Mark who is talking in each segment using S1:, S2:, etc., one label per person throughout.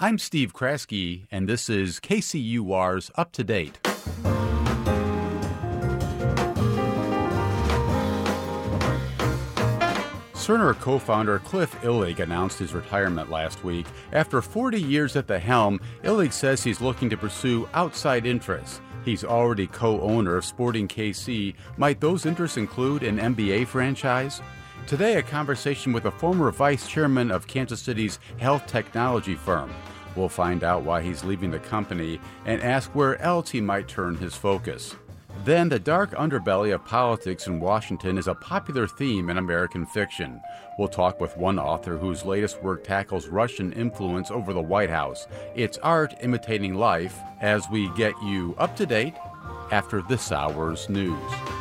S1: I'm Steve Kraske, and this is KCUR's Up to Date. Cerner co-founder Cliff Illig announced his retirement last week. After 40 years at the helm, Illig says he's looking to pursue outside interests. He's already co-owner of Sporting KC. Might those interests include an NBA franchise? Today, a conversation with a former vice chairman of Kansas City's health technology firm. We'll find out why he's leaving the company and ask where else he might turn his focus. Then, the dark underbelly of politics in Washington is a popular theme in American fiction. We'll talk with one author whose latest work tackles Russian influence over the White House. It's art imitating life as we get you up to date after this hour's news.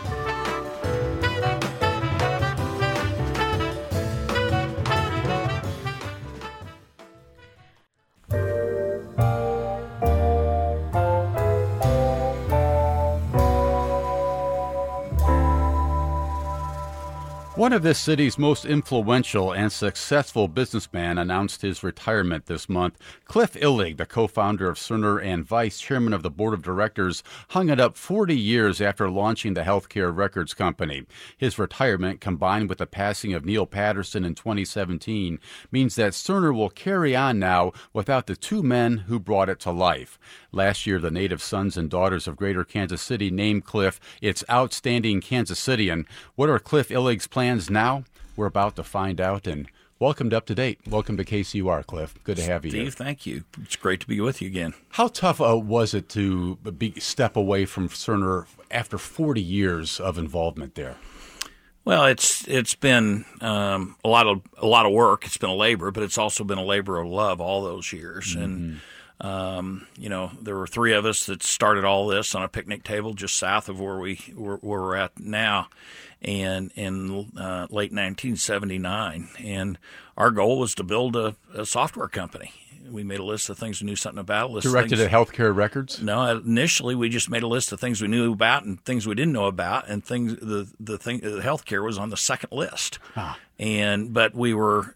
S1: One of this city's most influential and successful businessmen announced his retirement this month. Cliff Illig, the co-founder of Cerner and vice chairman of the board of directors, hung it up 40 years after launching the healthcare records company. His retirement, combined with the passing of Neil Patterson in 2017, means that Cerner will carry on now without the two men who brought it to life. Last year, the native sons and daughters of Greater Kansas City named Cliff its outstanding Kansas Cityan. What are Cliff Illig's plans now? We're about to find out. And welcome to Up to Date. Welcome to KCUR, Cliff. Good to have you here.
S2: Steve, thank you. It's great to be with you again.
S1: How tough was it to step away from Cerner after 40 years of involvement there?
S2: Well, it's been a lot of work. It's been a labor, but it's also been a labor of love all those years. Mm-hmm. And there were three of us that started all this on a picnic table just south of where we're at now, and in late 1979. And our goal was to build a software company. We made a list of things we knew something about.
S1: Directed at healthcare records?
S2: No, initially we just made a list of things we knew about and things we didn't know about, and the healthcare was on the second list. But we were,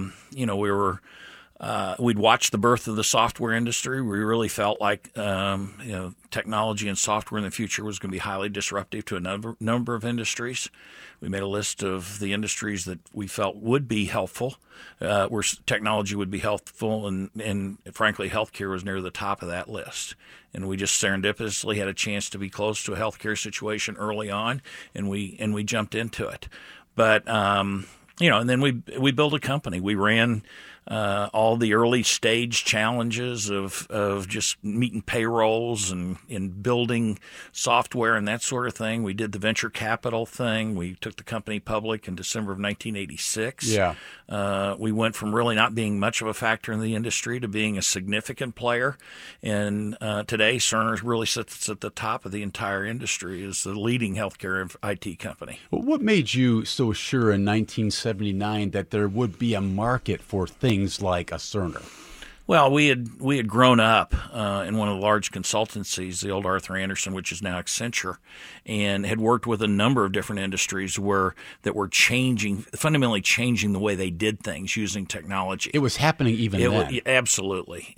S2: we'd watched the birth of the software industry. We really felt like technology and software in the future was going to be highly disruptive to a number of industries. We made a list of the industries that we felt would be helpful, where technology would be helpful, and frankly, healthcare was near the top of that list. And we just serendipitously had a chance to be close to a healthcare situation early on, and we jumped into it. But and then we built a company. We ran all the early stage challenges of just meeting payrolls and building software and that sort of thing. We did the venture capital thing. We took the company public in December of 1986.
S1: Yeah.
S2: We went from really not being much of a factor in the industry to being a significant player. And today, Cerner really sits at the top of the entire industry as the leading healthcare IT company.
S1: Well, what made you so sure in 1979 that there would be a market for things like a Cerner?
S2: Well, we had grown up in one of the large consultancies, the old Arthur Andersen, which is now Accenture, and had worked with a number of different industries that were fundamentally changing the way they did things using technology.
S1: It was happening even then.
S2: Absolutely.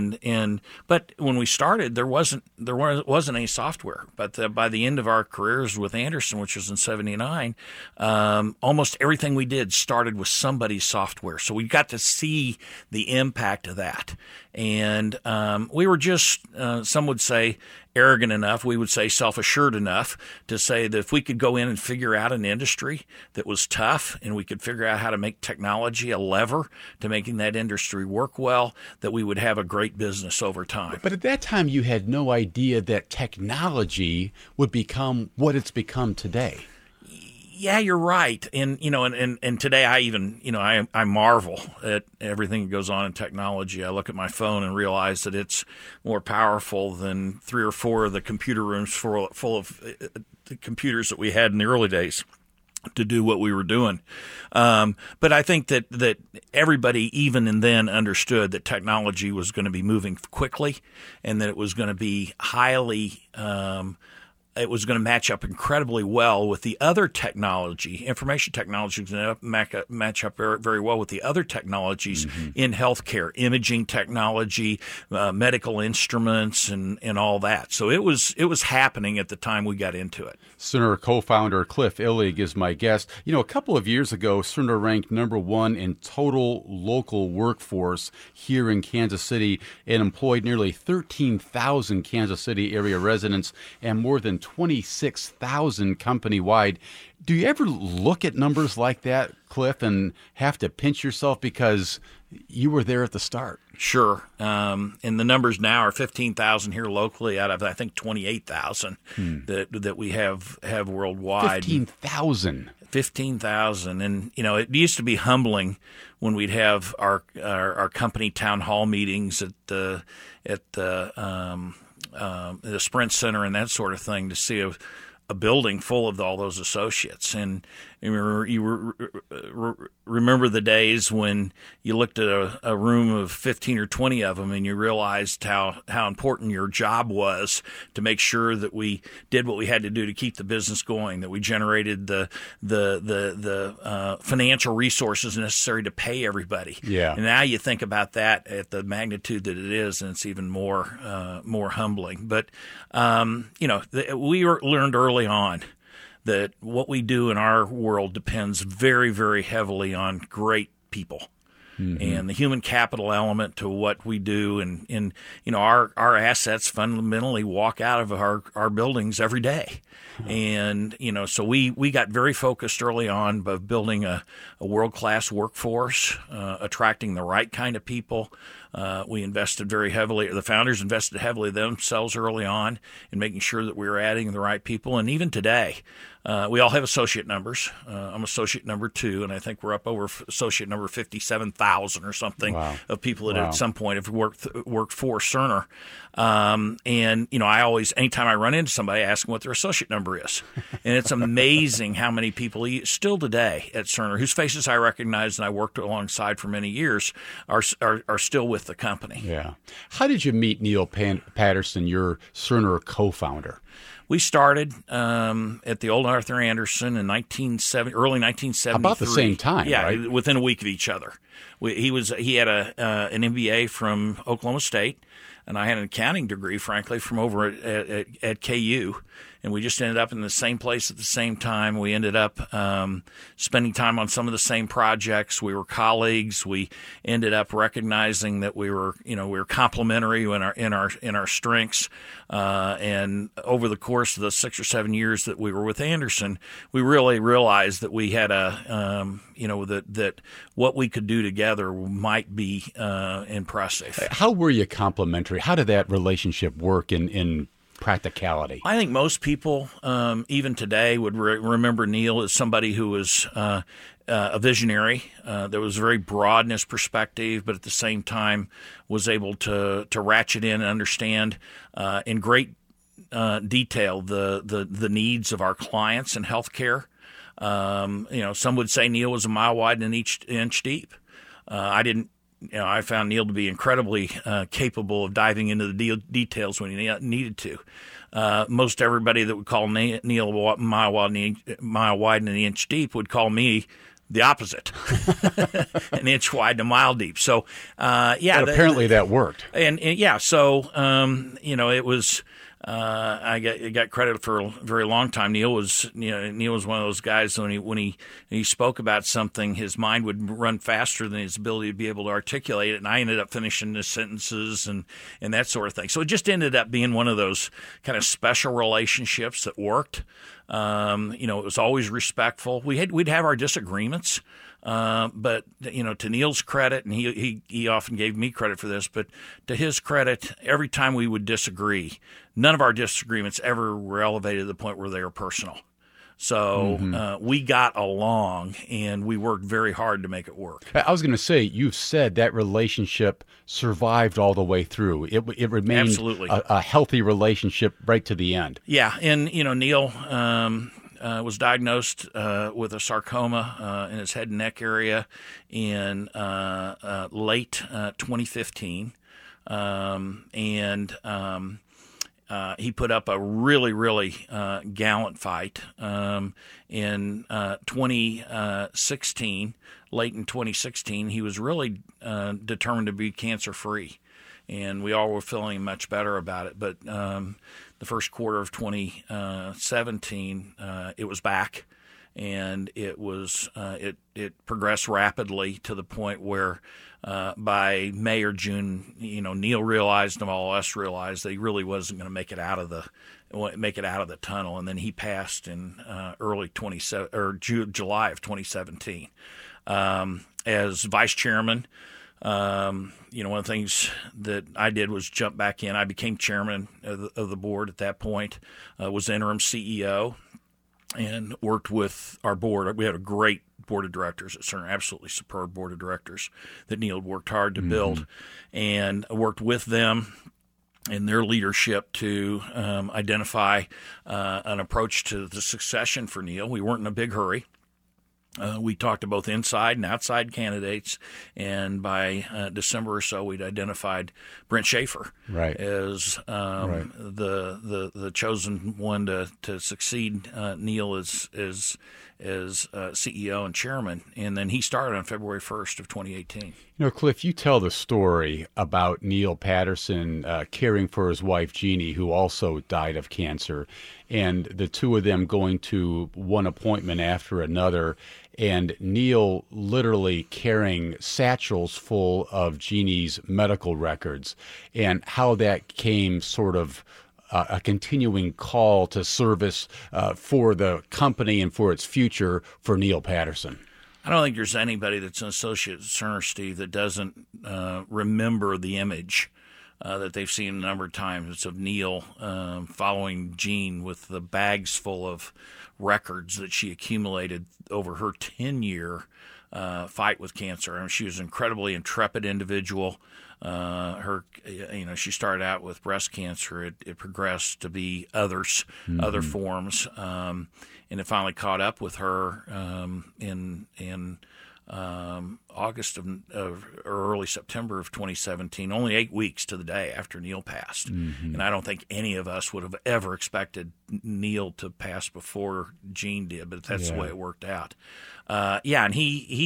S2: But when we started, there wasn't any software. But by the end of our careers with Andersen, which was in '79, almost everything we did started with somebody's software. So we got to see the impact of that. And we were just, some would say, arrogant enough, we would say self-assured enough to say that if we could go in and figure out an industry that was tough and we could figure out how to make technology a lever to making that industry work well, that we would have a great business over time.
S1: But at that time, you had no idea that technology would become what it's become today.
S2: Yeah, you're right. And today I even, I marvel at everything that goes on in technology. I look at my phone and realize that it's more powerful than 3 or 4 of the computer rooms full of the computers that we had in the early days to do what we were doing. But I think that everybody even then understood that technology was going to be moving quickly and that it was going to be highly it was going to match up incredibly well with the other technology. Information technology was going to match up very, very well with the other technologies in healthcare, imaging technology, medical instruments, and all that. So it was happening at the time we got into it.
S1: Cerner co-founder Cliff Illig is my guest. You know, a couple of years ago, Cerner ranked #1 in total local workforce here in Kansas City and employed nearly 13,000 Kansas City area residents and more than 26,000 company-wide. Do you ever look at numbers like that, Cliff, and have to pinch yourself because you were there at the start?
S2: Sure. And the numbers now are 15,000 here locally out of, I think, 28,000 that we have worldwide.
S1: 15,000.
S2: 15,000. And, you know, it used to be humbling when we'd have our company town hall meetings at the Sprint Center and that sort of thing to see a building full of all those associates. And you remember the days when you looked at a room of 15 or 20 of them and you realized how important your job was to make sure that we did what we had to do to keep the business going, that we generated the financial resources necessary to pay everybody.
S1: Yeah.
S2: And now you think about that at the magnitude that it is, and it's even more humbling. But, we learned early on that what we do in our world depends very, very heavily on great people. And the human capital element to what we do, and our assets fundamentally walk out of our buildings every day. And so we got very focused early on by building a world-class workforce, attracting the right kind of people. We invested very heavily. The founders invested heavily themselves early on in making sure that we were adding the right people. And even today, we all have associate numbers. I'm associate number 2, and I think we're up over associate number 57,000 or something of people that at some point have worked for Cerner. And I always, anytime I run into somebody, I ask them what their associate number is. And it's amazing how many people still today at Cerner, whose faces I recognize and I worked alongside for many years, are still with the company.
S1: Yeah. How did you meet Neil Patterson, your Cerner co-founder?
S2: We started at the old Arthur Andersen in early 1973.
S1: About the same time, right?
S2: Within a week of each other. He had an MBA from Oklahoma State, and I had an accounting degree, frankly, from over at KU. And we just ended up in the same place at the same time. We ended up spending time on some of the same projects. We were colleagues. We ended up recognizing that we were complementary in our strengths. And over the course of the 6 or 7 years that we were with Andersen, we really realized that we had that what we could do together might be impressive.
S1: How were you complementary? How did that relationship work in practicality?
S2: I think most people, even today, would remember Neil as somebody who was a visionary that was very broad in his perspective, but at the same time was able to ratchet in and understand in great detail the needs of our clients in healthcare. Some would say Neil was a mile wide and an inch deep. I found Neil to be incredibly capable of diving into the details when he needed to. Most everybody that would call Neil a mile wide and an inch deep would call me the opposite, an inch wide and a mile deep. So,
S1: But apparently that worked.
S2: And so it was. I got credit for a very long time. Neil was one of those guys when he spoke about something, his mind would run faster than his ability to be able to articulate it, and I ended up finishing his sentences and that sort of thing. So it just ended up being one of those kind of special relationships that worked. It was always respectful. We'd have our disagreements. But to Neil's credit, and he often gave me credit for this, but to his credit, every time we would disagree, none of our disagreements ever were elevated to the point where they were personal. So we got along, and we worked very hard to make it work.
S1: I was going to say, you've said that relationship survived all the way through. It remained
S2: absolutely
S1: a healthy relationship right to the end.
S2: Yeah, and Neil was diagnosed with a sarcoma in his head and neck area in late 2015, he put up a really, really gallant fight in 2016. Late in 2016, he was really determined to be cancer-free, and we all were feeling much better about it. But the first quarter of 2017, it was back, and it progressed rapidly to the point where by May or June, Neil realized, and all of us realized, that he really wasn't going to make it out of the tunnel, and then he passed in July of 2017. As vice chairman, one of the things that I did was jump back in. I became chairman of the board at that point, was interim CEO, and worked with our board. We had a great board of directors at Cerner, absolutely superb board of directors that Neil had worked hard to build, and worked with them in their leadership to identify an approach to the succession for Neil. We weren't in a big hurry. We talked to both inside and outside candidates, and by December or so, we'd identified Brent Schaefer as the chosen one to succeed Neil as CEO and chairman. And then he started on February 1st of 2018.
S1: Cliff, you tell the story about Neil Patterson caring for his wife, Jeannie, who also died of cancer, and the two of them going to one appointment after another, and Neil literally carrying satchels full of Jeannie's medical records, and how that came sort of a continuing call to service for the company and for its future for Neil Patterson.
S2: I don't think there's anybody that's an associate at Cerner, Steve, that doesn't remember the image that they've seen a number of times of Neil following Jean with the bags full of records that she accumulated over her 10-year fight with cancer. I mean, she was an incredibly intrepid individual. She started out with breast cancer. It progressed to be other forms, and it finally caught up with her in August or early September of 2017, only 8 weeks to the day after Neil passed. And I don't think any of us would have ever expected Neil to pass before Jean did, but that's the way it worked out. And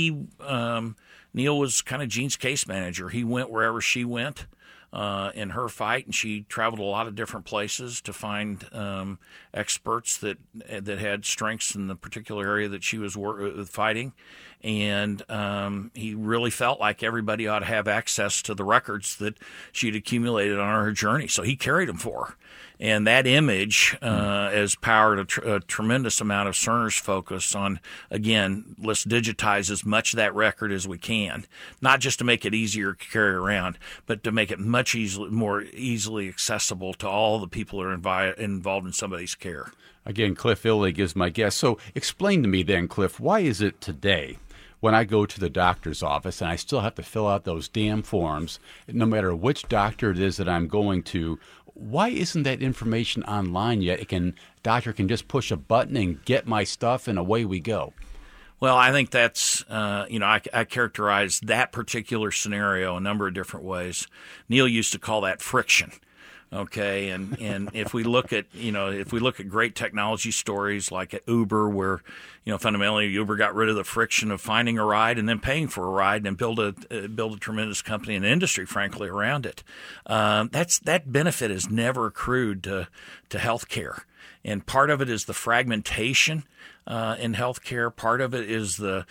S2: Neil was kind of Jean's case manager. He went wherever she went in her fight, and she traveled a lot of different places to find experts that had strengths in the particular area that she was fighting. And he really felt like everybody ought to have access to the records that she'd accumulated on her journey. So he carried them for her. And that image has powered a tremendous amount of Cerner's focus on, again, let's digitize as much of that record as we can, not just to make it easier to carry around, but to make it much more easily accessible to all the people who are involved in somebody's care.
S1: Again, Cliff Illig is my guest. So explain to me then, Cliff, why is it today when I go to the doctor's office and I still have to fill out those damn forms, no matter which doctor it is that I'm going to, why isn't that information online yet? Doctor can just push a button and get my stuff, and away we go.
S2: Well, I think that's, I characterize that particular scenario a number of different ways. Neil used to call that friction. Okay, and if we look at great technology stories like at Uber, where fundamentally Uber got rid of the friction of finding a ride and then paying for a ride and build a tremendous company and industry, frankly, around it. That benefit has never accrued to healthcare, and part of it is the fragmentation in healthcare. Part of it is the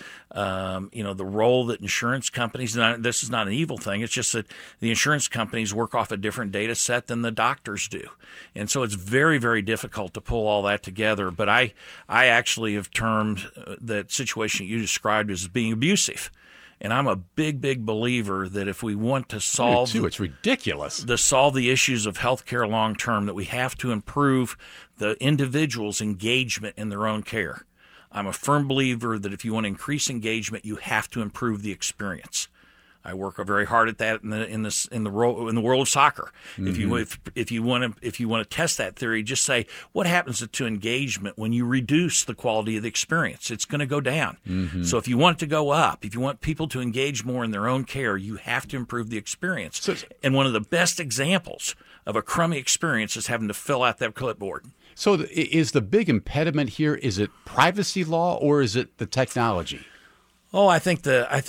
S2: role that insurance companies. This is not an evil thing. It's just that the insurance companies work off a different data set than the doctors do, and so it's very, very difficult to pull all that together. But I actually have termed that situation you described as being abusive. And I'm a big, big believer that if we want to solve
S1: it's ridiculous
S2: to solve the issues of healthcare long term, that we have to improve the individual's engagement in their own care. I'm a firm believer that if you want to increase engagement, you have to improve the experience. I work very hard at that in the world of soccer. Mm-hmm. If you want to test that theory, just say what happens to engagement when you reduce the quality of the experience. It's going to go down. Mm-hmm. So if you want it to go up, if you want people to engage more in their own care, you have to improve the experience. And one of the best examples of a crummy experience is having to fill out that clipboard.
S1: So is the big impediment here, is it privacy law or is it the technology?
S2: Oh, I think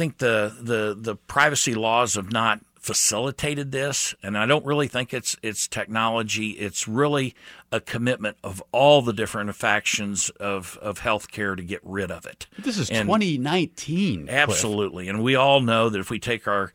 S2: the privacy laws have not facilitated this, and I don't really think it's technology. It's really a commitment of all the different factions of healthcare to get rid of it.
S1: This is 2019.
S2: Absolutely,
S1: Cliff.
S2: And we all know that if we take our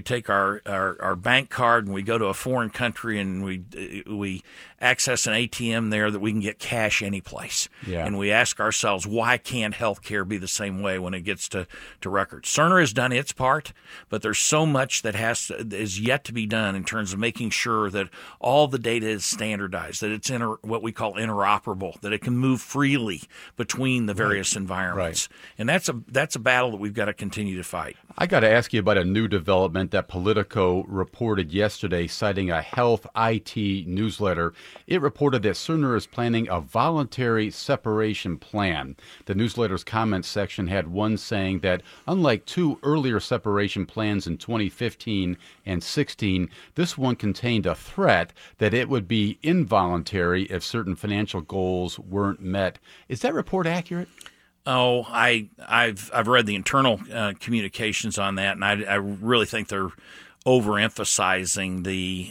S2: bank card and we go to a foreign country and we access an ATM there, that we can get cash any place.
S1: Yeah.
S2: And we ask ourselves, why can't healthcare be the same way when it gets to records? Cerner has done its part, but there's so much that is yet to be done in terms of making sure that all the data is standardized, that it's what we call interoperable, that it can move freely between the various environments.
S1: Right.
S2: And that's a battle that we've got to continue to fight.
S1: I got to ask you about a new development that Politico reported yesterday, citing a health IT newsletter. It reported that Cerner is planning a voluntary separation plan. The newsletter's comments section had one saying that unlike two earlier separation plans in 2015 and 16, this one contained a threat that it would be involuntary if certain financial goals weren't met. Is that report accurate?
S2: Oh, I've read the internal communications on that, and I really think they're overemphasizing the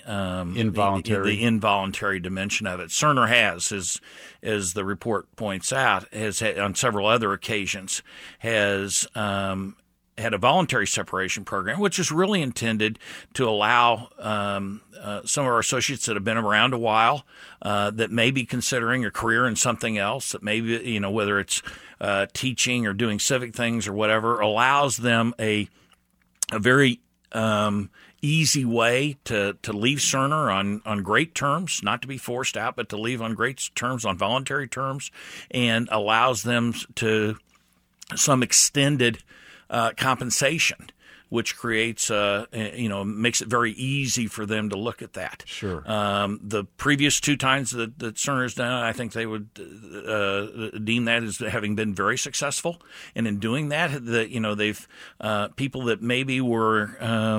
S2: involuntary dimension of it. Cerner has, as the report points out, has had, on several other occasions, has had a voluntary separation program, which is really intended to allow some of our associates that have been around a while, that may be considering a career in something else, that maybe, whether it's teaching or doing civic things or whatever, allows them a very easy way to leave Cerner on great terms, not to be forced out, but to leave on great terms, on voluntary terms, and allows them to some extended compensation, which creates makes it very easy for them to look at that.
S1: Sure.
S2: The previous two times that Cerner's done it, I think they would deem that as having been very successful. And in doing that, they've people that maybe were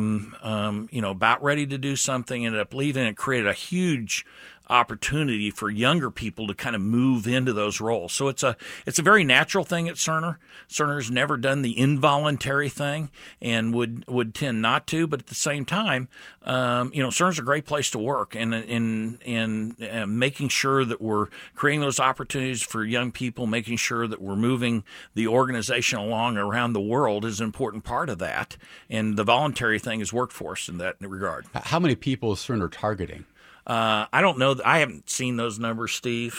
S2: about ready to do something ended up leaving. It created a huge opportunity for younger people to kind of move into those roles. So it's a very natural thing at Cerner. Cerner's never done the involuntary thing and would tend not to, but at the same time, Cerner's a great place to work, and in making sure that we're creating those opportunities for young people, making sure that we're moving the organization along around the world is an important part of that. And the voluntary thing has worked for us in that regard.
S1: How many people is Cerner targeting?
S2: I don't know. I haven't seen those numbers, Steve.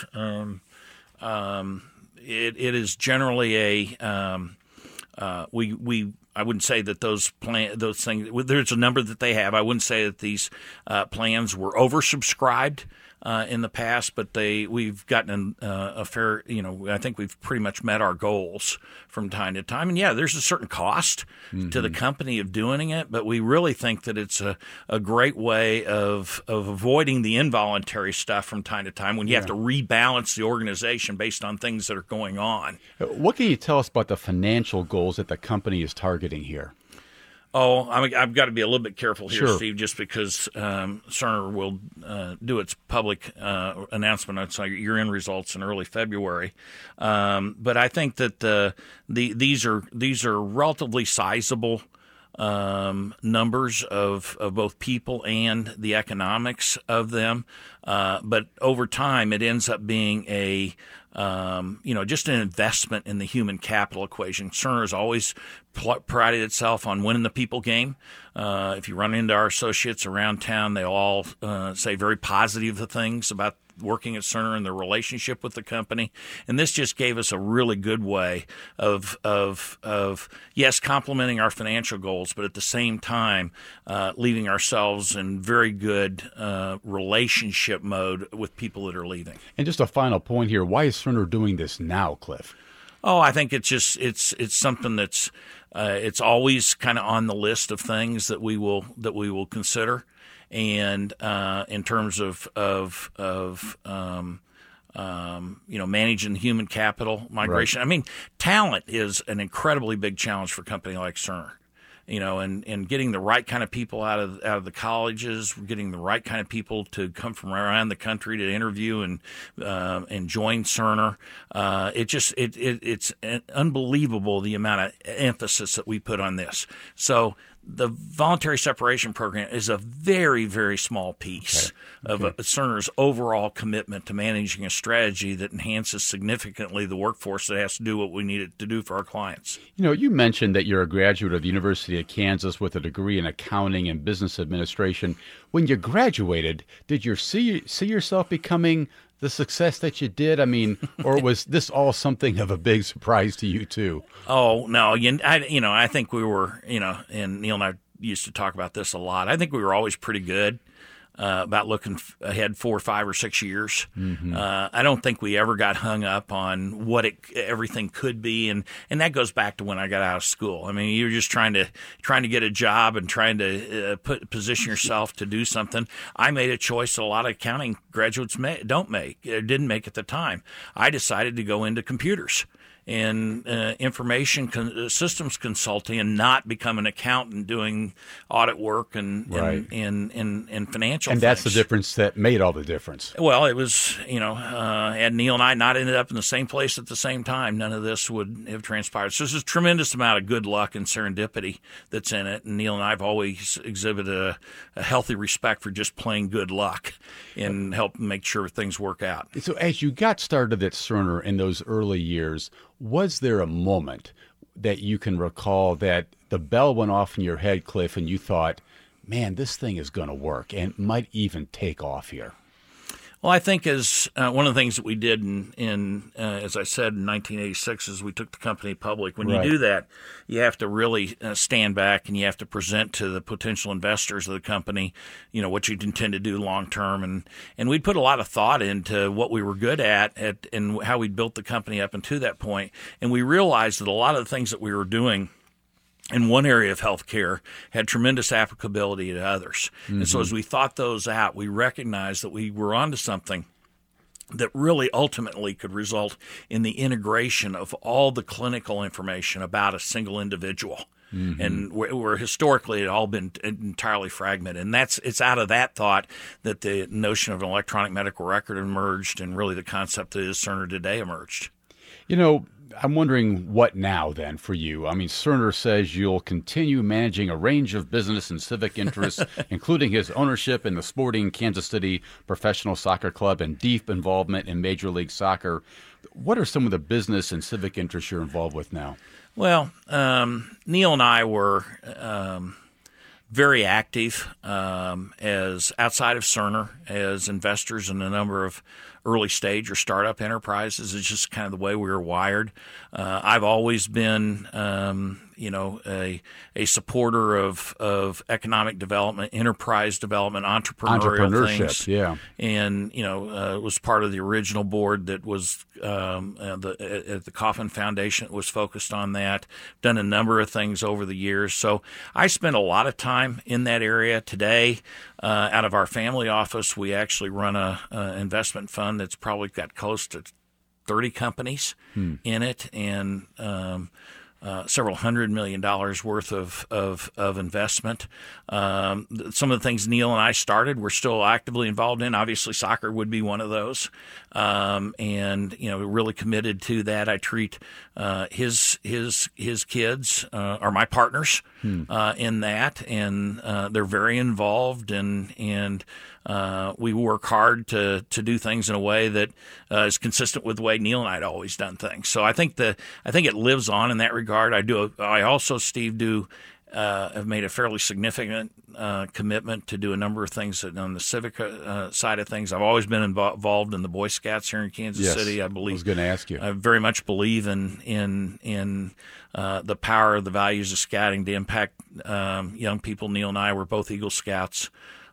S2: It is generally I wouldn't say that those things. There's a number that they have. I wouldn't say that these plans were oversubscribed in the past, but we've gotten a fair. I think we've pretty much met our goals from time to time. And yeah, there's a certain cost to the company of doing it, but we really think that it's a great way of avoiding the involuntary stuff from time to time when you have to rebalance the organization based on things that are going on.
S1: What can you tell us about the financial goals that the company is targeting here?
S2: Oh, I've got to be a little bit careful here,
S1: Sure.
S2: Steve, just because Cerner will do its public announcement on year-end results in early February. But I think that these are relatively sizable numbers of both people and the economics of them. But over time, it ends up being just an investment in the human capital equation. Cerner has always prided itself on winning the people game. If you run into our associates around town, they all say very positive things about working at Cerner and their relationship with the company. And this just gave us a really good way of yes, complementing our financial goals, but at the same time, leaving ourselves in very good relationship mode with people that are leaving.
S1: And just a final point here, why is Cerner doing this now, Cliff?
S2: Oh, I think it's something that's it's always kind of on the list of things that we will consider, and in terms of managing human capital migration. Right. I mean, talent is an incredibly big challenge for a company like Cerner. And getting the right kind of people out of the colleges, getting the right kind of people to come from around the country to interview and join Cerner. It's unbelievable the amount of emphasis that we put on this. So the voluntary separation program is a very, very small piece of Cerner's overall commitment to managing a strategy that enhances significantly the workforce that has to do what we need it to do for our clients.
S1: You mentioned that you're a graduate of the University of Kansas with a degree in accounting and business administration. When you graduated, did you see yourself becoming the success that you did? I mean, or was this all something of a big surprise to you too?
S2: Oh, no. I think we were, and Neil and I used to talk about this a lot. I think we were always pretty good about looking ahead 4, 5, or 6 years. Mm-hmm. I don't think we ever got hung up on what everything could be, and that goes back to when I got out of school. I mean, you're just trying to get a job and trying to position yourself to do something. I made a choice that a lot of accounting graduates didn't make at the time. I decided to go into computers and information systems consulting, and not become an accountant doing audit work and financial.
S1: And that's the difference that made all the difference.
S2: Well, it was, had Neil and I not ended up in the same place at the same time, none of this would have transpired. So there's a tremendous amount of good luck and serendipity that's in it. And Neil and I have always exhibited a healthy respect for just plain good luck and help make sure things work out.
S1: So as you got started at Cerner in those early years, was there a moment that you can recall that the bell went off in your head, Cliff, and you thought, man, this thing is going to work and might even take off here?
S2: Well, I think as one of the things that we did in as I said, in 1986 is we took the company public. When you do that, you have to really stand back and you have to present to the potential investors of the company, what you intend to do long term. And we'd put a lot of thought into what we were good at and how we'd built the company up until that point. And we realized that a lot of the things that we were doing in one area of healthcare had tremendous applicability to others. Mm-hmm. And so as we thought those out, we recognized that we were onto something that really ultimately could result in the integration of all the clinical information about a single individual. Mm-hmm. And where historically it had all been entirely fragmented. And it's out of that thought that the notion of an electronic medical record emerged, and really the concept that is Cerner today emerged.
S1: I'm wondering what now then for you. I mean, Cerner says you'll continue managing a range of business and civic interests, including his ownership in the Sporting Kansas City Professional Soccer Club and deep involvement in Major League Soccer. What are some of the business and civic interests you're involved with now?
S2: Well, Neil and I were very active as outside of Cerner as investors in a number of early stage or startup enterprises. It's just kind of the way we were wired. I've always been, a supporter of economic development, enterprise development, entrepreneurship things.
S1: Yeah.
S2: And was part of the original board that was at the Kauffman Foundation that was focused on that. Done a number of things over the years. So I spent a lot of time in that area. Today, out of our family office, we actually run a investment fund that's probably got close to 30 companies in it, and several $100 million worth of investment. Some of the things Neil and I started, we're still actively involved in. Obviously, soccer would be one of those, and really committed to that. I treat his kids are my partners in that, and they're very involved, and we work hard to do things in a way that is consistent with the way Neil and I had always done things. So I think it lives on in that regard. I also, Steve, have made a fairly significant commitment to do a number of things on the civic side of things. I've always been involved in the Boy Scouts here in Kansas City. I was
S1: going to ask you.
S2: I very much believe in the power of the values of scouting to impact young people. Neil and I were both Eagle Scouts.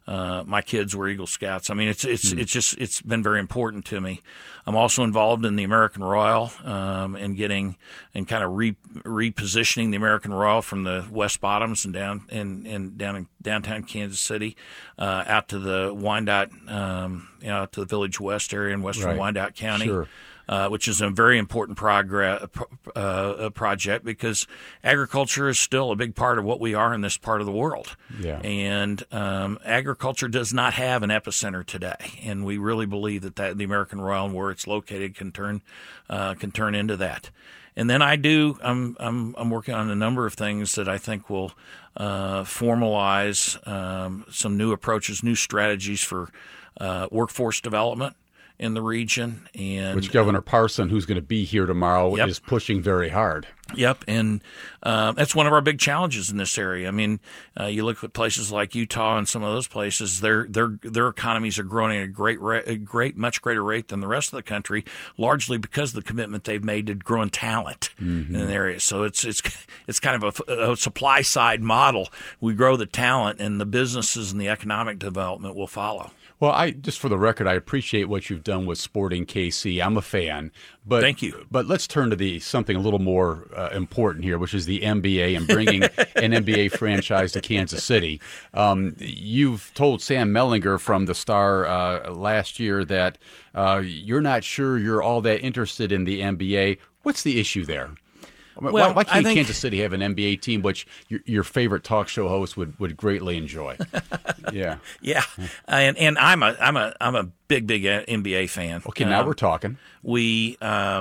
S2: My kids were Eagle Scouts. I mean, it's been very important to me. I'm also involved in the American Royal, and kind of repositioning the American Royal from the West Bottoms and down in downtown Kansas City, out to the Wyandotte, out to the Village West area in western Wyandotte County.
S1: Sure.
S2: Which is a very important project because agriculture is still a big part of what we are in this part of the world.
S1: Yeah.
S2: And agriculture does not have an epicenter today, and we really believe that the American Royal and where it's located can turn into that. And then I'm working on a number of things that I think will formalize some new approaches, new strategies for workforce development in the region, and
S1: which Governor Parson, who's going to be here tomorrow, is pushing very hard.
S2: Yep, and that's one of our big challenges in this area. I mean, you look at places like Utah and some of those places; their economies are growing at a much greater rate than the rest of the country, largely because of the commitment they've made to growing talent in the area. So it's kind of a supply side model. We grow the talent, and the businesses and the economic development will follow.
S1: Well, just for the record, I appreciate what you've done with Sporting KC. I'm a fan. But,
S2: thank you.
S1: But let's turn to something a little more important here, which is the NBA and bringing an NBA franchise to Kansas City. You've told Sam Mellinger from the Star last year that you're not sure you're all that interested in the NBA. What's the issue there?
S2: Well,
S1: why can't Kansas City have an NBA team, which your favorite talk show host would greatly enjoy? Yeah,
S2: and I'm a big NBA fan.
S1: Okay, now we're talking.
S2: We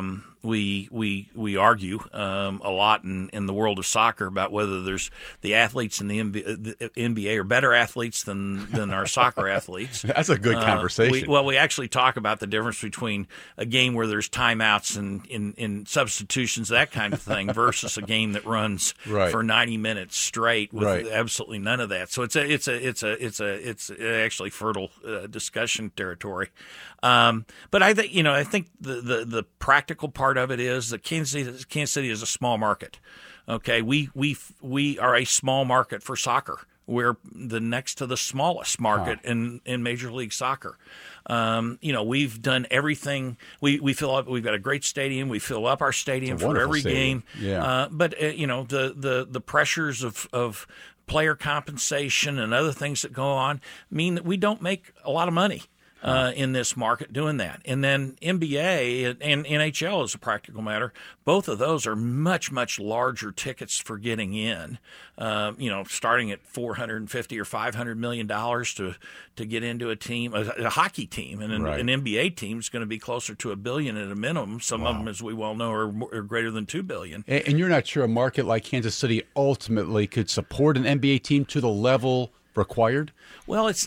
S2: argue a lot in the world of soccer about whether there's the athletes in the NBA are better athletes than our soccer athletes.
S1: That's a good conversation.
S2: We actually talk about the difference between a game where there's timeouts and in substitutions, that kind of thing, versus a game that runs for 90 minutes straight with absolutely none of that. So it's actually fertile discussion territory. But I think the practical part of it is that Kansas City is a small market. Okay, we are a small market for soccer. We're the next to the smallest market in Major League Soccer. We've done everything. We fill up. We've got a great stadium. We fill up our stadium for every game.
S1: Yeah.
S2: But the pressures of player compensation and other things that go on mean that we don't make a lot of money in this market doing that. And then NBA and NHL, as a practical matter, both of those are much, much larger tickets for getting in, starting at $450 or $500 million to get into a team, a hockey team. And an NBA team is going to be closer to $1 billion at a minimum. Some of them, as we well know, are greater than $2 billion.
S1: And you're not sure a market like Kansas City ultimately could support an NBA team to the level required?
S2: Well, it's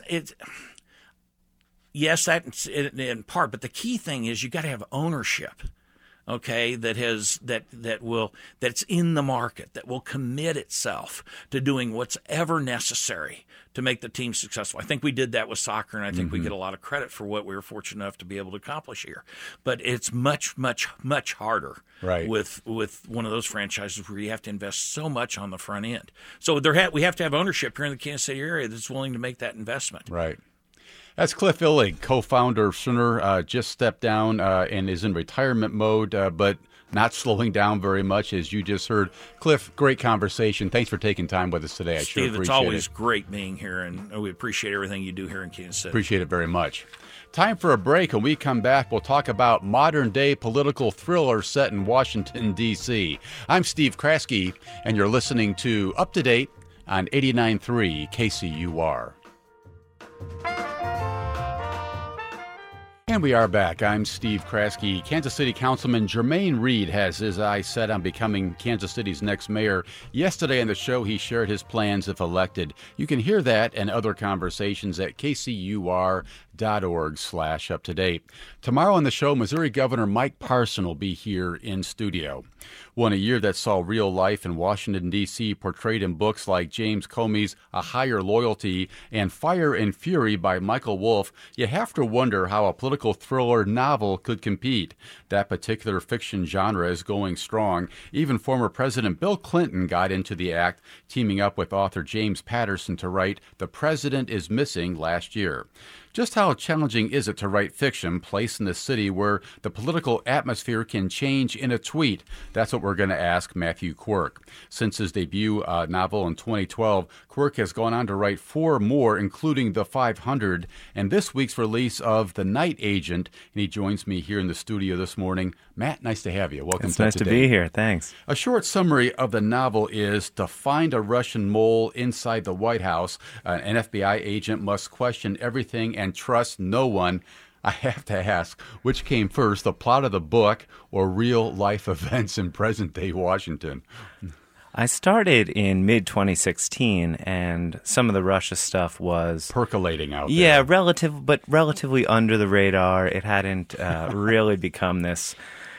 S2: yes, that's in part, but the key thing is you got to have ownership, okay, that's in the market, that will commit itself to doing what's ever necessary to make the team successful. I think we did that with soccer, and I think we get a lot of credit for what we were fortunate enough to be able to accomplish here. But it's much, much, much harder with one of those franchises where you have to invest so much on the front end. So we have to have ownership here in the Kansas City area that's willing to make that investment.
S1: Right. That's Cliff Illig, co-founder of Sooner, just stepped down and is in retirement mode, but not slowing down very much, as you just heard. Cliff, great conversation. Thanks for taking time with us today.
S2: Steve, it's always great being here, and we appreciate everything you do here in Kansas City.
S1: Appreciate it very much. Time for a break. When we come back, we'll talk about modern-day political thriller set in Washington, D.C. I'm Steve Kraske, and you're listening to Up to Date on 89.3 KCUR. And we are back. I'm Steve Kraske. Kansas City Councilman Jermaine Reed has his eyes set on becoming Kansas City's next mayor. Yesterday on the show, he shared his plans if elected. You can hear that and other conversations at kcur.org/uptodate. Tomorrow on the show, Missouri Governor Mike Parson will be here in studio. Well, in a year that saw real life in Washington, D.C. portrayed in books like James Comey's A Higher Loyalty and Fire and Fury by Michael Wolff, you have to wonder how a political political thriller novel could compete. That particular fiction genre is going strong. Even former President Bill Clinton got into the act, teaming up with author James Patterson to write The President is Missing last year. Just how challenging is it to write fiction placed in a city where the political atmosphere can change in a tweet? That's what we're going to ask Matthew Quirk. Since his debut novel in 2012, Quirk has gone on to write 4 more, including The 500, and this week's release of The Night Agent. And he joins me here in the studio this morning. Matt, nice to have you. Welcome
S3: It's
S1: to
S3: nice
S1: Today.
S3: to be here. Thanks.
S1: A short summary of the novel is to find a Russian mole inside the White House. An FBI agent must question everything and trust no one. I have to ask, which came first, the plot of the book or real-life events in present-day Washington?
S3: I started in mid-2016, and some of the Russia stuff was
S1: Percolating out there.
S3: Yeah, relatively under the radar. It hadn't really become this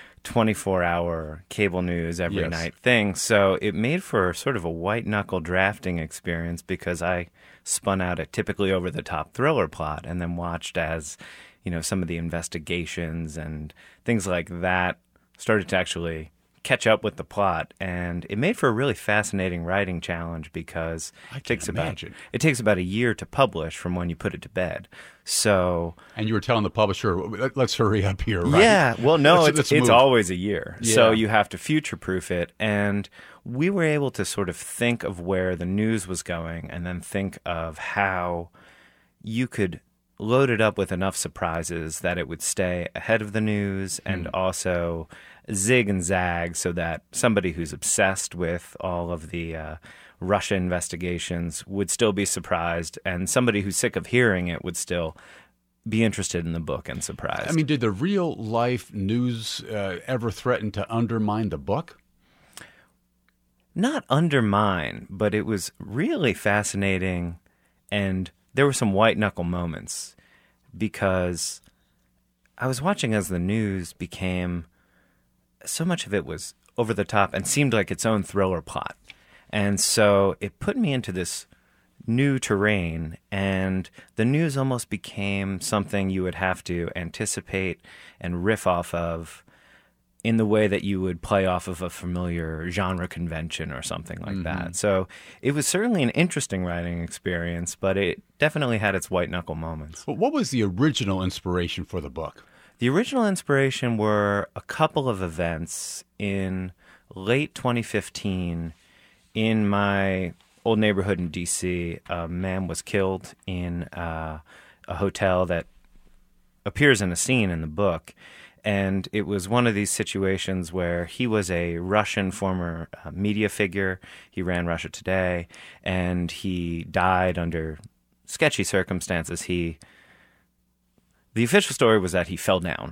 S3: 24-hour cable news every night thing. So it made for sort of a white-knuckle drafting experience because I spun out a typically over-the-top thriller plot and then watched as, some of the investigations and things like that started to actually catch up with the plot. And it made for a really fascinating writing challenge because it takes about a year to publish from when you put it to bed. So,
S1: and you were telling the publisher, let's hurry up here, right?
S3: Yeah, well, no,
S1: let's
S3: it's always a year.
S1: Yeah.
S3: So you have to future-proof it. And we were able to sort of think of where the news was going and then think of how you could load it up with enough surprises that it would stay ahead of the news and also zig and zag so that somebody who's obsessed with all of the Russia investigations would still be surprised, and somebody who's sick of hearing it would still be interested in the book and surprised.
S1: I mean, did the real-life news ever threaten to undermine the book?
S3: Not undermine, but it was really fascinating, and there were some white-knuckle moments because I was watching as the news became so much of it was over the top and seemed like its own thriller plot. And so it put me into this new terrain, and the news almost became something you would have to anticipate and riff off of in the way that you would play off of a familiar genre convention or something like that. So it was certainly an interesting writing experience, but it definitely had its white-knuckle moments.
S1: But what was the original inspiration for the book?
S3: The original inspiration were a couple of events in late 2015 in my old neighborhood in D.C. A man was killed in a hotel that appears in a scene in the book. And it was one of these situations where he was a Russian former media figure. He ran Russia Today, and he died under sketchy circumstances. The official story was that he fell down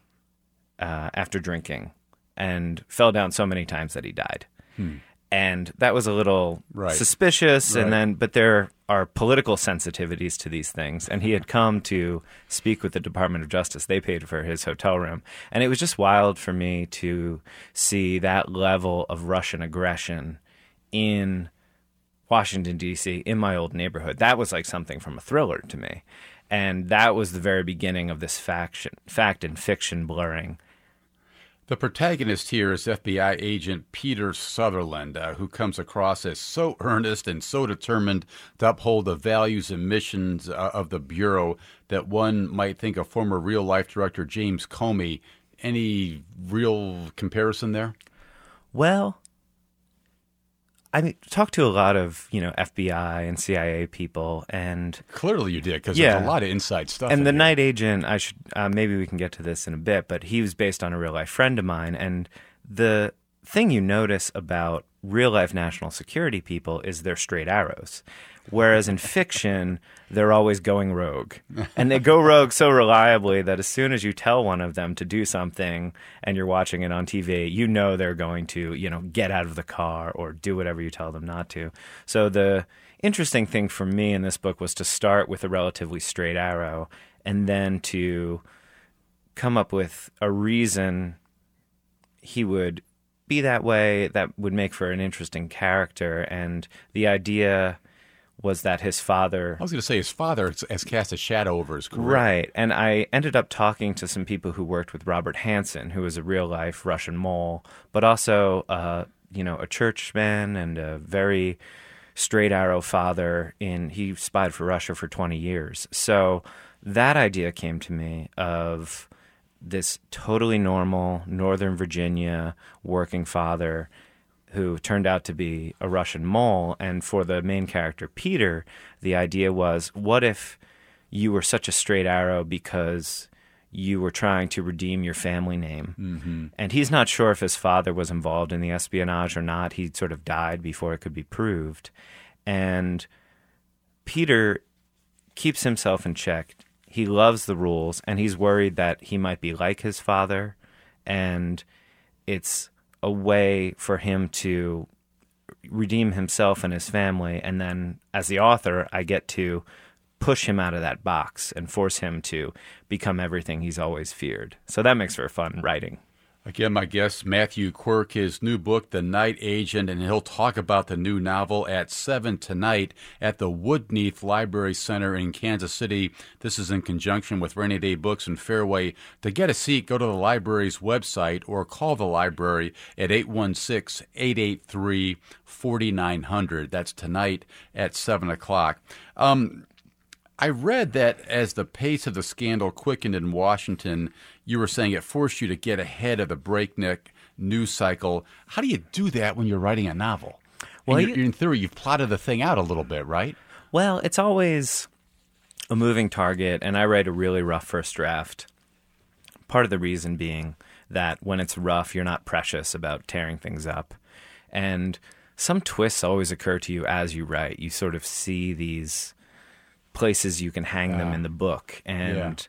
S3: after drinking and fell down so many times that he died. And that was a little suspicious.
S1: Right.
S3: But there are political sensitivities to these things. And he had come to speak with the Department of Justice. They paid for his hotel room. And it was just wild for me to see that level of Russian aggression in Washington, D.C., in my old neighborhood. That was like something from a thriller to me. And that was the very beginning of this fact and fiction blurring.
S1: The protagonist here is FBI agent Peter Sutherland, who comes across as so earnest and so determined to uphold the values and missions of the Bureau that one might think of former real-life director James Comey. Any real comparison there?
S3: Well, I talked to a lot of, FBI and CIA people, and
S1: clearly you did, because there's a lot of inside stuff.
S3: And The
S1: here.
S3: Night Agent, I should maybe we can get to this in a bit, but he was based on a real life friend of mine, and the thing you notice about real life national security people is they're straight arrows. Whereas in fiction, they're always going rogue. And they go rogue so reliably that as soon as you tell one of them to do something and you're watching it on TV, you know they're going to, get out of the car or do whatever you tell them not to. So the interesting thing for me in this book was to start with a relatively straight arrow and then to come up with a reason he would be that way that would make for an interesting character. And the idea was that his father...
S1: I was going to say his father has cast a shadow over his career.
S3: Right. And I ended up talking to some people who worked with Robert Hansen, who was a real-life Russian mole, but also, a churchman and a very straight arrow father. He spied for Russia for 20 years. So that idea came to me of this totally normal Northern Virginia working father who turned out to be a Russian mole. And for the main character, Peter, the idea was, what if you were such a straight arrow because you were trying to redeem your family name?
S1: Mm-hmm.
S3: And he's not sure if his father was involved in the espionage or not. He sort of died before it could be proved. And Peter keeps himself in check. He loves the rules, and he's worried that he might be like his father, and it's a way for him to redeem himself and his family. And then as the author, I get to push him out of that box and force him to become everything he's always feared. So that makes for fun writing.
S1: Again, my guest, Matthew Quirk, his new book, The Night Agent, and he'll talk about the new novel at 7 tonight at the Woodneath Library Center in Kansas City. This is in conjunction with Rainy Day Books and Fairway. To get a seat, go to the library's website or call the library at 816-883-4900. That's tonight at 7 o'clock. I read that as the pace of the scandal quickened in Washington, you were saying it forced you to get ahead of the breakneck news cycle. How do you do that when you're writing a novel? Well, in theory, you've plotted the thing out a little bit, right?
S3: Well, it's always a moving target, and I write a really rough first draft. Part of the reason being that when it's rough, you're not precious about tearing things up. And some twists always occur to you as you write. You sort of see these places you can hang them in the book. And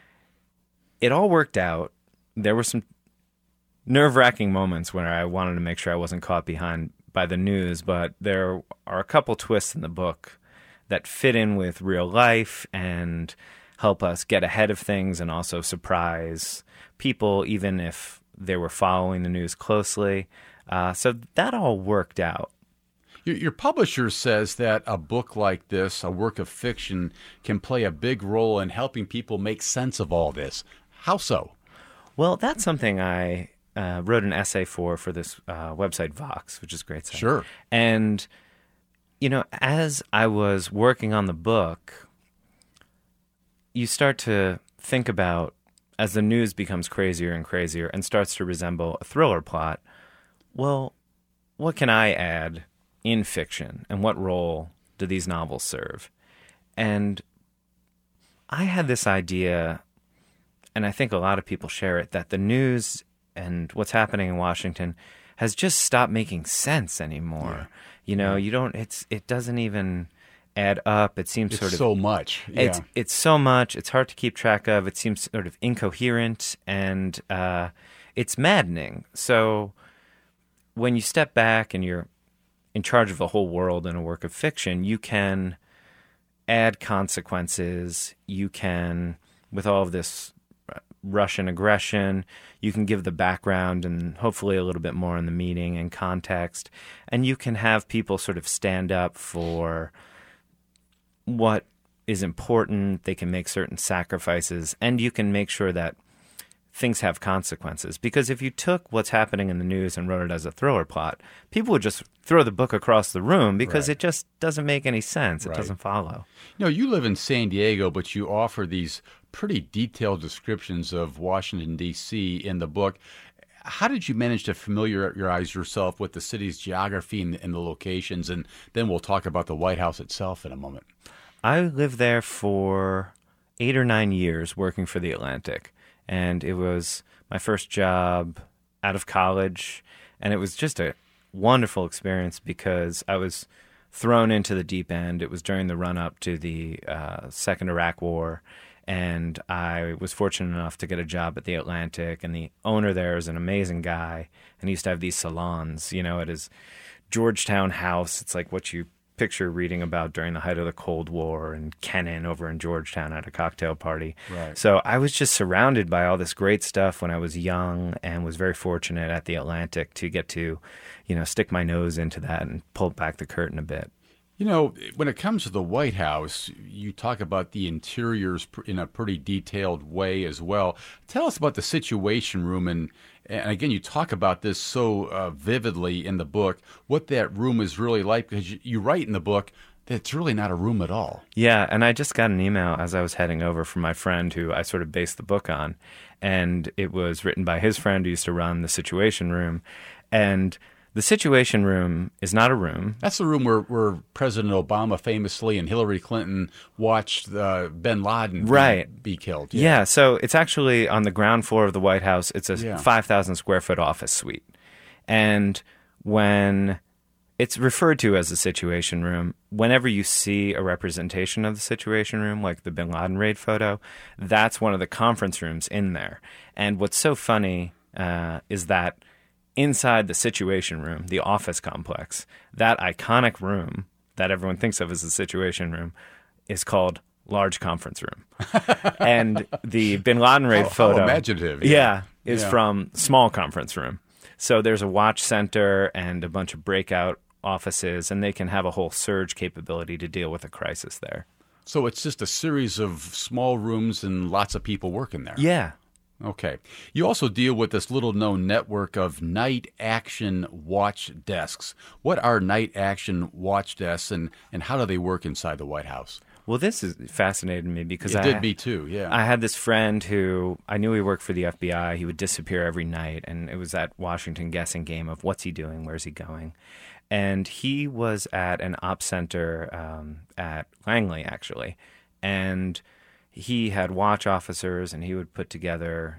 S3: it all worked out. There were some nerve-wracking moments when I wanted to make sure I wasn't caught behind by the news, but there are a couple twists in the book that fit in with real life and help us get ahead of things and also surprise people, even if they were following the news closely. So that all worked out.
S1: Your publisher says that a book like this, a work of fiction, can play a big role in helping people make sense of all this. How so?
S3: Well, that's something I wrote an essay for this website, Vox, which is a great site.
S1: Sure.
S3: And, as I was working on the book, you start to think about, as the news becomes crazier and crazier and starts to resemble a thriller plot, well, what can I add in fiction, and what role do these novels serve? And I had this idea, and I think a lot of people share it, that the news and what's happening in Washington has just stopped making sense anymore. It doesn't even add up. It seems
S1: it's so much. Yeah.
S3: It's so much. It's hard to keep track of. It seems sort of incoherent, and it's maddening. So when you step back and you're in charge of the whole world in a work of fiction, you can add consequences. You can, with all of this Russian aggression, you can give the background and hopefully a little bit more in the meaning and context. And you can have people sort of stand up for what is important. They can make certain sacrifices, and you can make sure that things have consequences. Because if you took what's happening in the news and wrote it as a thriller plot, people would just throw the book across the room because it just doesn't make any sense. It doesn't follow.
S1: You live in San Diego, but you offer these pretty detailed descriptions of Washington, D.C. in the book. How did you manage to familiarize yourself with the city's geography and the locations? And then we'll talk about the White House itself in a moment.
S3: I lived there for 8 or 9 years working for The Atlantic. And it was my first job out of college, and it was just a wonderful experience because I was thrown into the deep end. It was during the run-up to the Second Iraq War, and I was fortunate enough to get a job at The Atlantic, and the owner there is an amazing guy, and he used to have these salons, at his Georgetown house. It's like what you picture reading about during the height of the Cold War and Kennan over in Georgetown at a cocktail party.
S1: Right.
S3: So I was just surrounded by all this great stuff when I was young, and was very fortunate at The Atlantic to get to, stick my nose into that and pull back the curtain a bit.
S1: You know, when it comes to the White House, you talk about the interiors in a pretty detailed way as well. Tell us about the Situation Room, and again, you talk about this so vividly in the book, what that room is really like, because you write in the book that it's really not a room at all.
S3: Yeah, and I just got an email as I was heading over from my friend who I sort of based the book on, and it was written by his friend who used to run the Situation Room, and the Situation Room is not a room.
S1: That's the room where President Obama famously and Hillary Clinton watched bin Laden be killed.
S3: Yeah, so it's actually on the ground floor of the White House. It's a 5,000 square foot office suite. And when it's referred to as the Situation Room, whenever you see a representation of the Situation Room, like the bin Laden raid photo, that's one of the conference rooms in there. And what's so funny is that inside the Situation Room, the office complex, that iconic room that everyone thinks of as the Situation Room is called Large Conference Room. And the bin Laden raid photo,
S1: how imaginative.
S3: is from Small Conference Room. So there's a watch center and a bunch of breakout offices, and they can have a whole surge capability to deal with a crisis there.
S1: So it's just a series of small rooms and lots of people working there.
S3: Yeah.
S1: Okay. You also deal with this little-known network of night action watch desks. What are night action watch desks, and how do they work inside the White House?
S3: Well, this is fascinating me because
S1: it did me too, yeah.
S3: I had this friend who I knew he worked for the FBI. He would disappear every night, and it was that Washington guessing game of what's he doing, where's he going. And he was at an op center at Langley, actually, and he had watch officers, and he would put together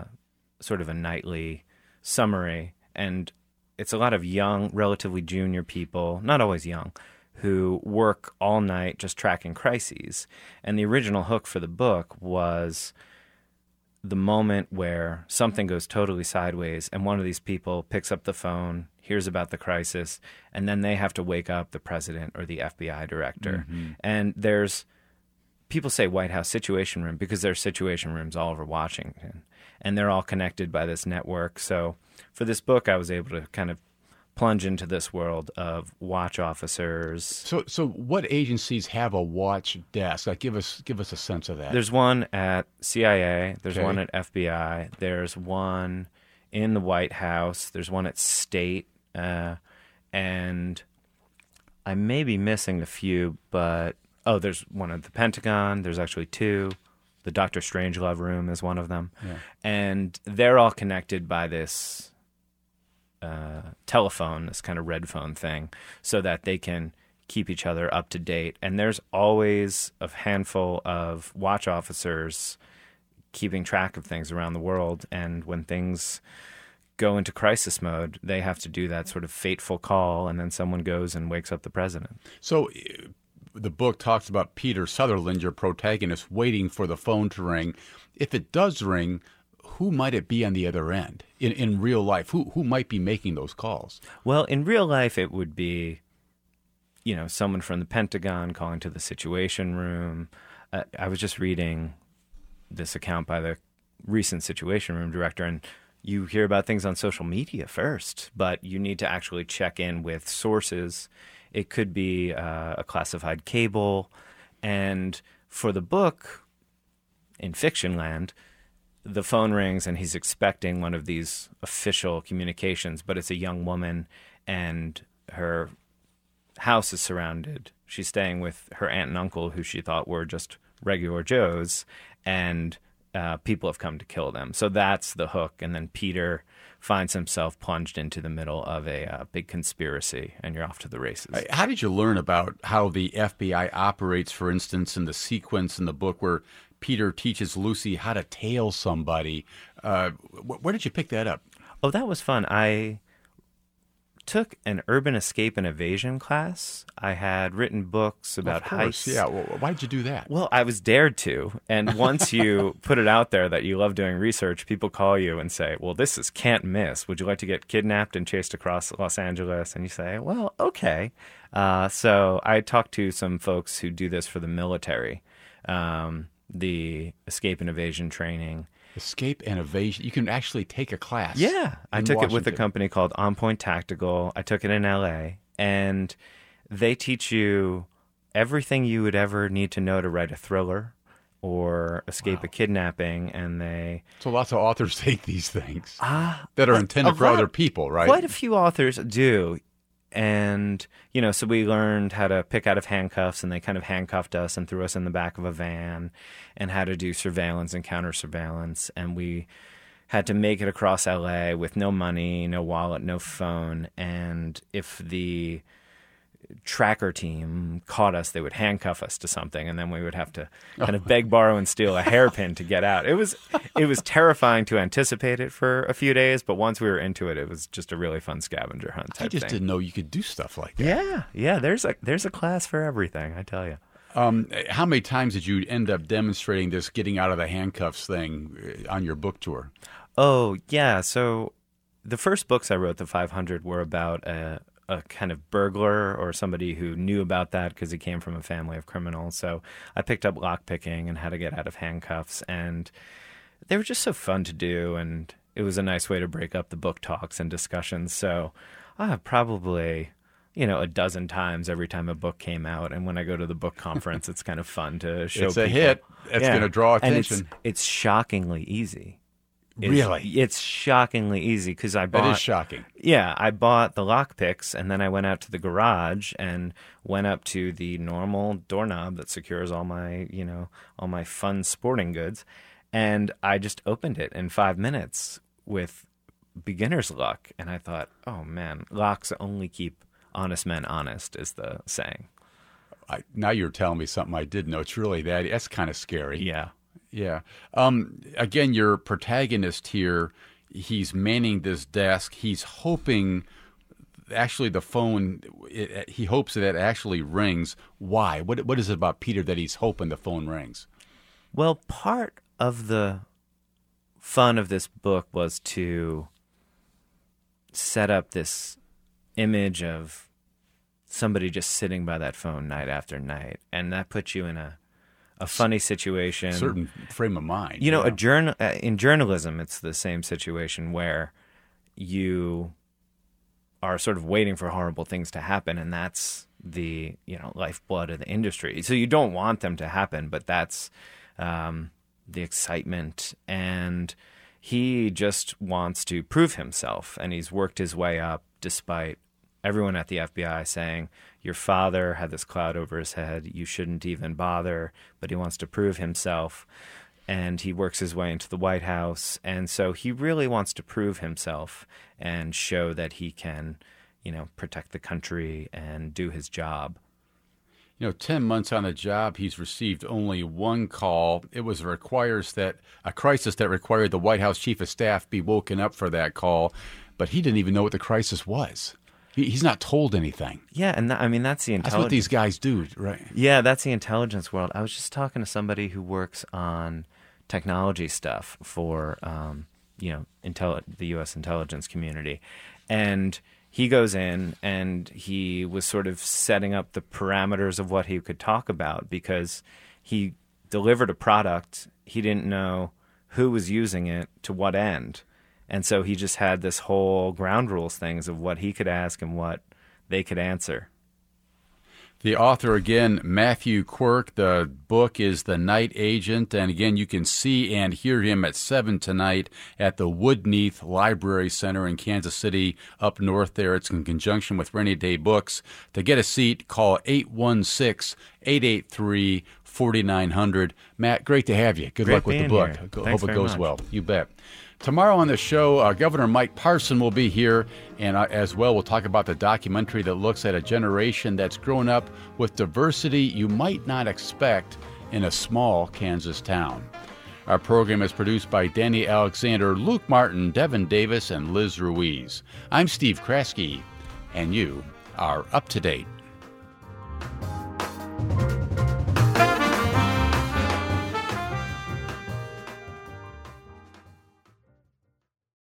S3: sort of a nightly summary. And it's a lot of young, relatively junior people, not always young, who work all night just tracking crises. And the original hook for the book was the moment where something goes totally sideways, and one of these people picks up the phone, hears about the crisis, and then they have to wake up the president or the FBI director. Mm-hmm. And there's people say White House Situation Room because there's situation rooms all over Washington, and they're all connected by this network. So for this book, I was able to kind of plunge into this world of watch officers.
S1: So what agencies have a watch desk? Like, give us a sense of that.
S3: There's one at CIA. There's one at FBI. There's one in the White House. There's one at State. And I may be missing a few, but there's one at the Pentagon. There's actually two. The Dr. Strangelove room is one of them. Yeah. And they're all connected by this telephone, this kind of red phone thing, so that they can keep each other up to date. And there's always a handful of watch officers keeping track of things around the world. And when things go into crisis mode, they have to do that sort of fateful call, and then someone goes and wakes up the president.
S1: So the book talks about Peter Sutherland, your protagonist, waiting for the phone to ring. If it does ring, who might it be on the other end in real life? Who might be making those calls?
S3: Well, in real life, it would be, someone from the Pentagon calling to the Situation Room. I was just reading this account by the recent Situation Room director, and you hear about things on social media first, but you need to actually check in with sources. It could be a classified cable. And for the book, in fiction land, the phone rings and he's expecting one of these official communications, but it's a young woman and her house is surrounded. She's staying with her aunt and uncle, who she thought were just regular Joes, and people have come to kill them. So that's the hook. And then Peter finds himself plunged into the middle of a big conspiracy, and you're off to the races.
S1: How did you learn about how the FBI operates, for instance, in the sequence in the book where Peter teaches Lucy how to tail somebody? Where did you pick that up?
S3: Oh, that was fun. I took an urban escape and evasion class. I had written books about heists.
S1: Yeah. Well, why did you do that?
S3: Well, I was dared to. And once you put it out there that you love doing research, people call you and say, well, this is can't miss. Would you like to get kidnapped and chased across Los Angeles? And you say, well, okay. So I talked to some folks who do this for the military, the escape and evasion training.
S1: Escape and evasion. You can actually take a class.
S3: Yeah. I took it with a company called On Point Tactical. I took it in L.A. And they teach you everything you would ever need to know to write a thriller or escape a kidnapping, and they...
S1: So lots of authors take these things that are intended for other people, right?
S3: Quite a few authors do. And, so we learned how to pick out of handcuffs, and they kind of handcuffed us and threw us in the back of a van, and how to do surveillance and counter-surveillance. And we had to make it across L.A. with no money, no wallet, no phone. And if the tracker team caught us, they would handcuff us to something, and then we would have to kind of beg, borrow, and steal a hairpin to get out. It was terrifying to anticipate it for a few days, but once we were into it, it was just a really fun scavenger hunt type
S1: I just
S3: thing.
S1: didn't know you could do stuff like that.
S3: Yeah. There's a class for everything, I tell you.
S1: How many times did you end up demonstrating this getting out of the handcuffs thing on your book tour?
S3: Oh, yeah. So the first books I wrote, the 500, were about a kind of burglar or somebody who knew about that because he came from a family of criminals. So I picked up lockpicking and how to get out of handcuffs, and they were just so fun to do, and it was a nice way to break up the book talks and discussions. So probably, a dozen times every time a book came out, and when I go to the book conference, it's kind of fun to show
S1: It's
S3: people.
S1: a hit. It's going to draw attention.
S3: And it's shockingly easy.
S1: Really?
S3: It's shockingly easy because I bought...
S1: That is shocking.
S3: Yeah, I bought the lockpicks, and then I went out to the garage and went up to the normal doorknob that secures all my, all my fun sporting goods, and I just opened it in 5 minutes with beginner's luck, and I thought, oh man, locks only keep honest men honest, is the saying.
S1: Now you're telling me something I didn't know. It's really that's kind of scary.
S3: Yeah.
S1: Yeah. Again, your protagonist here, he's manning this desk. He's hoping, actually, the phone, he hopes that it actually rings. Why? What is it about Peter that he's hoping the phone rings?
S3: Well, part of the fun of this book was to set up this image of somebody just sitting by that phone night after night, and that puts you in a funny situation.
S1: Certain frame of mind.
S3: In journalism, it's the same situation where you are sort of waiting for horrible things to happen, and that's the lifeblood of the industry. So you don't want them to happen, but that's the excitement. And he just wants to prove himself, and he's worked his way up despite everyone at the FBI saying, your father had this cloud over his head, you shouldn't even bother, but he wants to prove himself, and he works his way into the White House, and so he really wants to prove himself and show that he can, protect the country and do his job.
S1: 10 months on the job, he's received only one call. It was a crisis that required the White House chief of staff be woken up for that call, but he didn't even know what the crisis was. He's not told anything.
S3: Yeah, and that's the intelligence.
S1: That's what these guys do, right?
S3: Yeah, that's the intelligence world. I was just talking to somebody who works on technology stuff for, the U.S. intelligence community, and he goes in and he was sort of setting up the parameters of what he could talk about because he delivered a product. He didn't know who was using it to what end. And so he just had this whole ground rules things of what he could ask and what they could answer.
S1: The author, again, Matthew Quirk. The book is The Night Agent. And again, you can see and hear him at 7 tonight at the Woodneath Library Center in Kansas City, up north there. It's in conjunction with Rainy Day Books. To get a seat, call 816-883-4900. Matt, great to have you. Good luck with the book. Hope it goes well. You bet. Tomorrow on the show, Governor Mike Parson will be here, and as well we'll talk about the documentary that looks at a generation that's grown up with diversity you might not expect in a small Kansas town. Our program is produced by Danny Alexander, Luke Martin, Devin Davis, and Liz Ruiz. I'm Steve Kraske, and you are up to date.